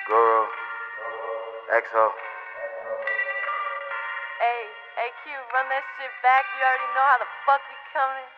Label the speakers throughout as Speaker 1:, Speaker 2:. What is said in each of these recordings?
Speaker 1: Guru, EXO.
Speaker 2: Hey, Q, run that shit back. You already know how the fuck we coming.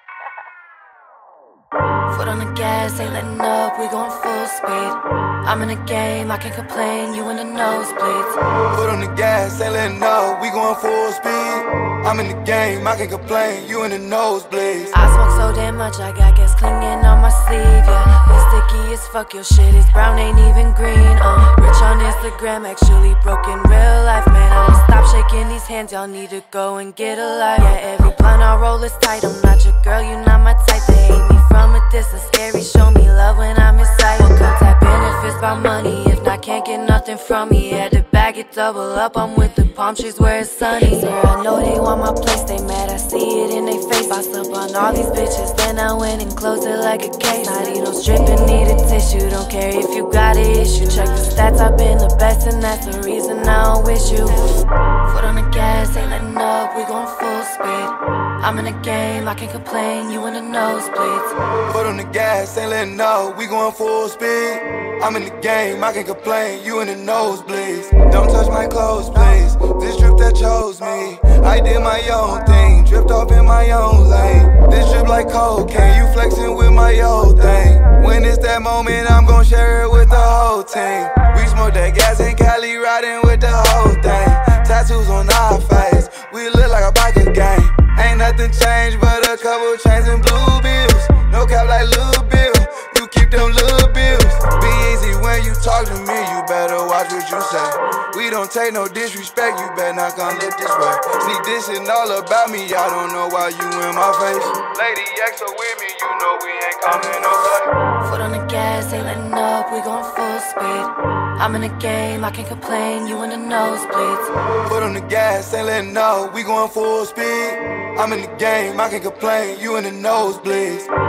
Speaker 3: Foot on the gas, ain't letting up, we going full speed. I'm in the game, I can't complain, you in the nosebleeds.
Speaker 4: Foot on the gas, ain't letting up, we going full speed. I'm in the game, I can't complain, you in the nosebleeds.
Speaker 3: I smoke so damn much, I got gas clinging on my sleeve, yeah. It's sticky as fuck, your shit is brown, ain't even green. Rich on Instagram, actually broke in real life, man. I'ma stop shaking these hands, y'all need to go and get a life. Yeah, every blunt I roll is tight, I'm not your girl, you not my type. They hate me from a distance, scary, show me love when I'm inside. Come tap in if it's about money, if not, can't get nothing from me. Had to bag it, double up, I'm with the palm trees where it's sunny. Sir, I know they want my place, they mad, I see it in they face. Boss up on all these bitches, then I went and closed it like a case. Not even no stripping, need a tissue, don't care if you got an issue. Check the stats, I've been the best and that's the reason I don't wish you. Foot on the gas, ain't letting up, we going full speed. I'm in the game, I can't complain, you in the nosebleeds.
Speaker 4: Foot on the gas, ain't letting up, we going full speed. I'm in the game, I can't complain, you in the nosebleeds. Don't touch my clothes, please, this drip that chose me. I did my own thing, drift off in my own lane. This drip like cocaine, you flexing with my old thing. When it's that moment, I'm gon' share it with the whole team. We smoke that gas in Cali, riding with the whole thing. Tattoos on our face, we look like a biker gang. Ain't nothing changed but a couple chains and blue bills. No cap like Lil Bill, you keep them little bills. Be easy when you talk to me, you better watch what you say. We don't take no disrespect, you better not come live this way. Sneak dissing all about me, I don't know why you in my face. Lady EXO with me, you know we ain't coming no play.
Speaker 3: Foot on the gas, ain't letting up, we going full speed. I'm in the game, I can't complain, you in the nosebleeds.
Speaker 4: Foot on the gas, ain't letting up, we going full speed. I'm in the game, I can't complain, you in the nosebleeds.